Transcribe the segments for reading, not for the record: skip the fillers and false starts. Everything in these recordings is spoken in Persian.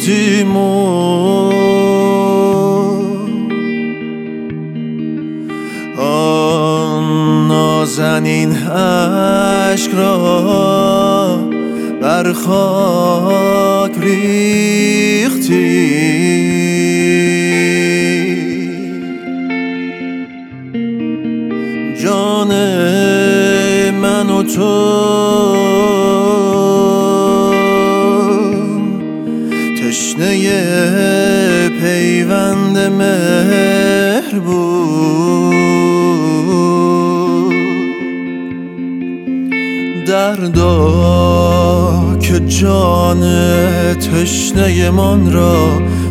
گفتیم آن نازنین عشق را بر خاک ریختی، جان من و تو تشنه پیوند مهر بود، دردا که جان تشنه من را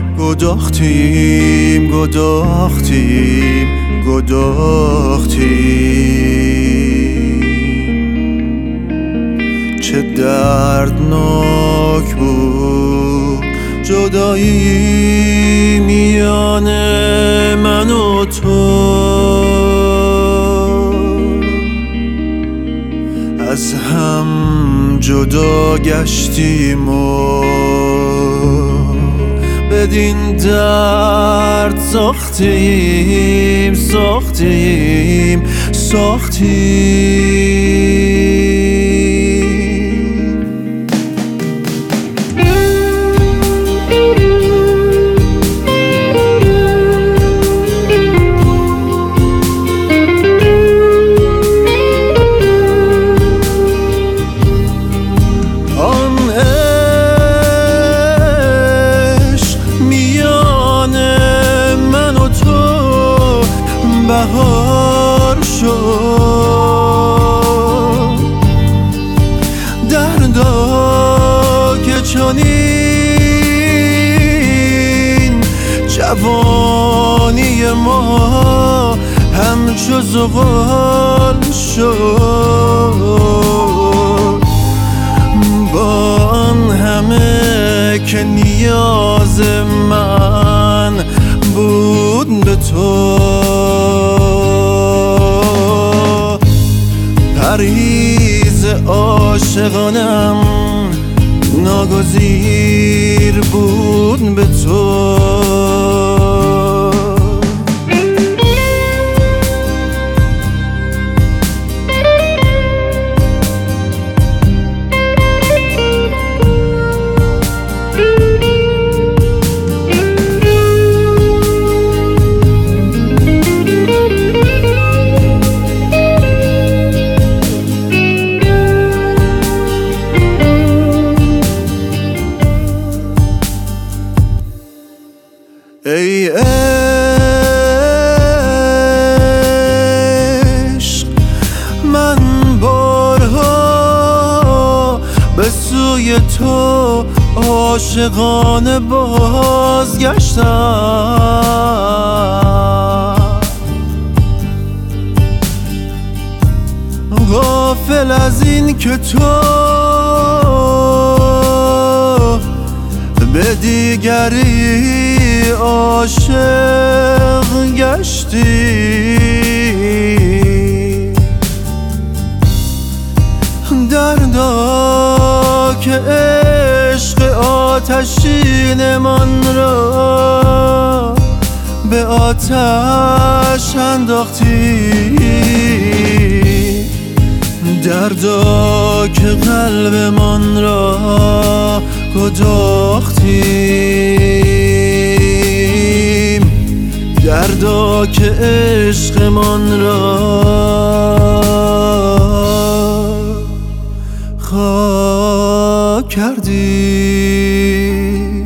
گداختیم چه دردناک بود جدایی میان من و تو، از هم جدا گشتیم و بدین درد ساختیم بهار شد، دردا که چنین جوانی ما همچو زغال شد، با آن همه که نیاز من بود به تو، پرهیز عاشقانم ناگزیر بود به تو. ای عشق، من بارها به سوی تو عاشقانه بازگشتم، غافل از این که تو به دیگری عاشق گشتی، دردا که عشق آتشین من را به آتش انداختی، دردا که قلب من را گداختیم، دردا که عشق من را خاک کردی.